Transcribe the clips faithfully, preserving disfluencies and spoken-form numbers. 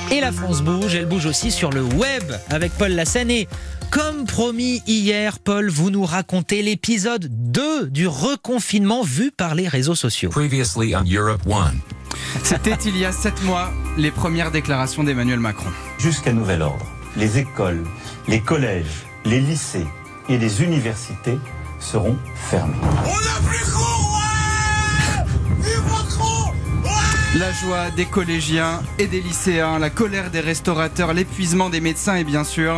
Et la France bouge, elle bouge aussi sur le web avec Paul Lassane. Et comme promis hier, Paul, vous nous racontez l'épisode deux du reconfinement vu par les réseaux sociaux. Previously on Europe One. C'était il y a sept mois, les premières déclarations d'Emmanuel Macron. Jusqu'à nouvel ordre, les écoles, les collèges, les lycées et les universités seront fermés. On a plus cours, ouais! Vive Macron! Ouais! La joie des collégiens et des lycéens, la colère des restaurateurs, l'épuisement des médecins et bien sûr...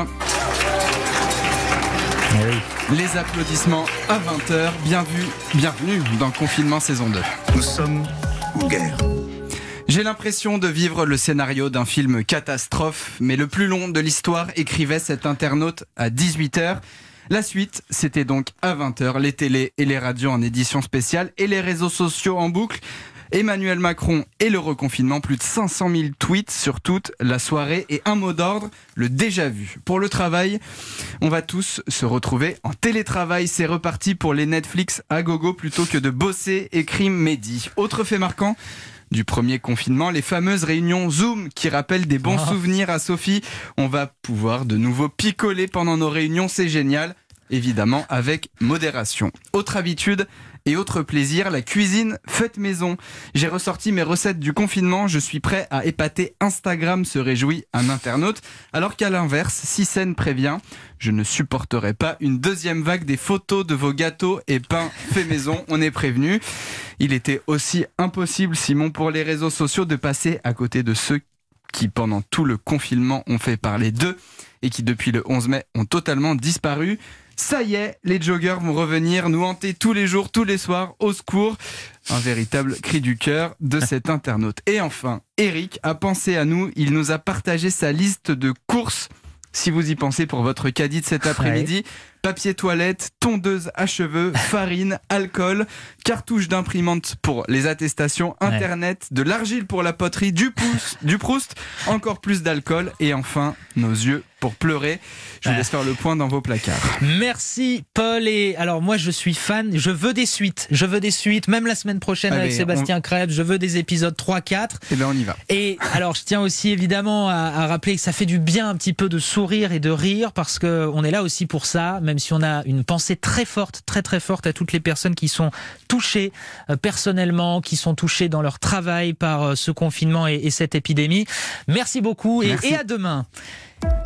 Oui. Les applaudissements à vingt heures. Bien vu, bienvenue dans Confinement saison deux. Nous sommes en guerre. J'ai l'impression de vivre le scénario d'un film catastrophe, mais le plus long de l'histoire, écrivait cet internaute à dix-huit heures. La suite, c'était donc à vingt heures, les télés et les radios en édition spéciale et les réseaux sociaux en boucle. Emmanuel Macron et le reconfinement, plus de cinq cent mille tweets sur toute la soirée et un mot d'ordre, le déjà vu. Pour le travail, on va tous se retrouver en télétravail. C'est reparti pour les Netflix à gogo plutôt que de bosser, écrit Mehdi. Autre fait marquant du premier confinement, les fameuses réunions Zoom qui rappellent des bons oh. souvenirs à Sophie. On va pouvoir de nouveau picoler pendant nos réunions, c'est génial. Évidemment avec modération. Autre habitude et autre plaisir, la cuisine faite maison. J'ai ressorti mes recettes du confinement, je suis prêt à épater Instagram, se réjouit un internaute. Alors qu'à l'inverse, Sissène prévient, je ne supporterai pas une deuxième vague des photos de vos gâteaux et pains faits maison, on est prévenu. Il était aussi impossible, Simon, pour les réseaux sociaux de passer à côté de ceux qui, pendant tout le confinement, ont fait parler d'eux et qui, depuis le onze mai, ont totalement disparu. Ça y est, les joggers vont revenir nous hanter tous les jours, tous les soirs, au secours. Un véritable cri du cœur de cet internaute. Et enfin, Eric a pensé à nous, il nous a partagé sa liste de courses. Si vous y pensez pour votre caddie de cet après-midi, ouais. Papier toilette, tondeuse à cheveux, farine, alcool, cartouche d'imprimante pour les attestations, internet, ouais. de l'argile pour la poterie, du, pouce, du Proust, encore plus d'alcool et enfin nos yeux pour pleurer. Je vous laisse faire le point dans vos placards. Merci Paul. Et alors moi je suis fan, je veux des suites, je veux des suites, même la semaine prochaine Allez, avec Sébastien on... Krebs, je veux des épisodes trois quatre. Et bien on y va. Et alors je tiens aussi évidemment à, à rappeler que ça fait du bien un petit peu de sourire et de rire parce qu'on est là aussi pour ça, même si on a une pensée très forte, très très forte à toutes les personnes qui sont touchées euh, personnellement, qui sont touchées dans leur travail par euh, ce confinement et, et cette épidémie. Merci beaucoup et, et à demain.